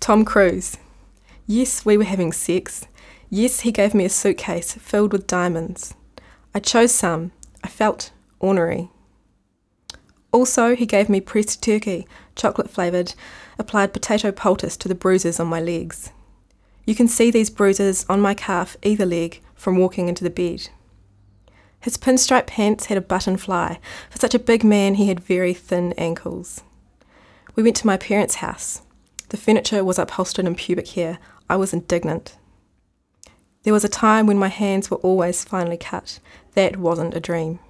Tom Cruise. Yes, we were having sex. Yes, he gave me a suitcase filled with diamonds. I chose some. I felt ornery. Also, he gave me pressed turkey, chocolate-flavoured, applied potato poultice to the bruises on my legs. You can see these bruises on my calf either leg from walking into the bed. His pinstripe pants had a button fly. For such a big man, he had very thin ankles. We went to my parents' house. The furniture was upholstered in pubic hair. I was indignant. There was a time when my hands were always finely cut. That wasn't a dream.